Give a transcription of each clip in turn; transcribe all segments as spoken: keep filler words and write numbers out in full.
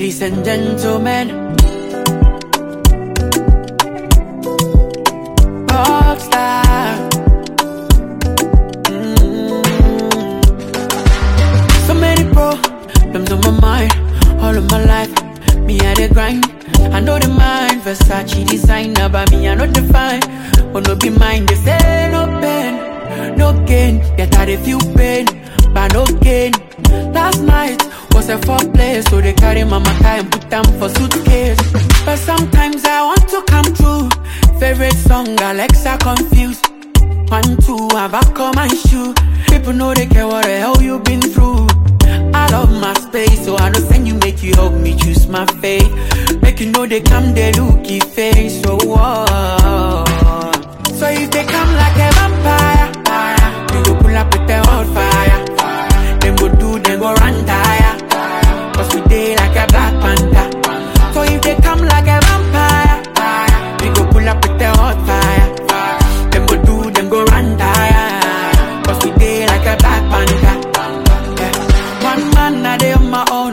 Ladies and gentlemen, rockstar. Mm. So many problems on my mind, all of my life. Me I dey grind, I know the mind. Versace designer, but me I know the fine. Oh no be mine, they say no pain, no gain. Yet I dey feel pain, but no gain. Last night was a foreplay, so they carry my matter and put them for suitcase. But sometimes I want to come true. Favorite song, Alexa confused. One, two, have I come my shoe. People know they care what the hell you been through. I love my space, so I know send you, make you help me choose my faith. Make you know they come, they looky face, so oh. So if they come like a vampire, we go pull up with the hot fire. Them go do, them go run tire. Cause we dey like a black panther. So if they come like a vampire, we go pull up with the hot fire. Them go do, them go run tire. Cause we dey like a black panther. Yeah. One man, I dey on my own.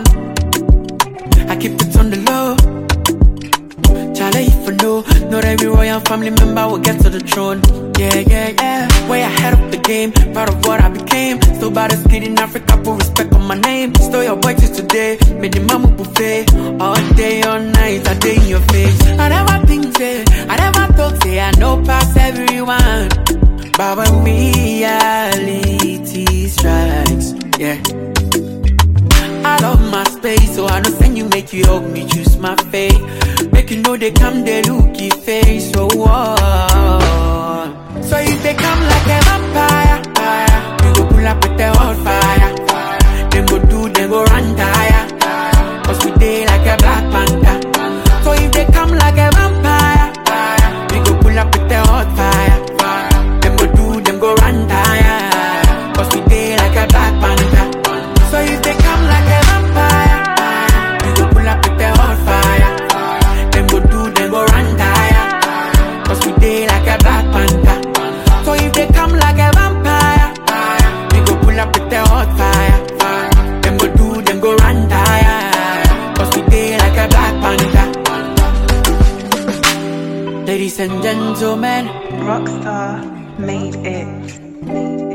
I keep it on the low. Charlie, if you know, not every royal family member will get to the throne. Yeah, yeah, yeah. Way ahead of the game, proud of what I became. Still by the skid in Africa, put respect on my name. Still your boy till today, made the mama buffet. All day, all night, I day in your face. I never think, say, I never thought, say, I know past everyone. But when reality strikes, yeah. I love my space, so I know send you, make you help me choose my fate. Make you know they come, they looky face, so oh. So if they come like a vampire, we go pull up with the hot fire. Them go do, them go run tire. Cause we dey like a black panther. So if they come like a vampire, we go pull up with the hot fire. Them go do, them go run tire. Cause we dey like a black panther. So if they come like a vampire, we go pull up with the hot fire. Them go do, them go run tire. Cause we dey like a black panther. So if they come like a vampire, we go pull up with the hot fire. Them go do, them go run tire. Cause we dey like a black panther. Ladies and gentlemen, Rockstar made it.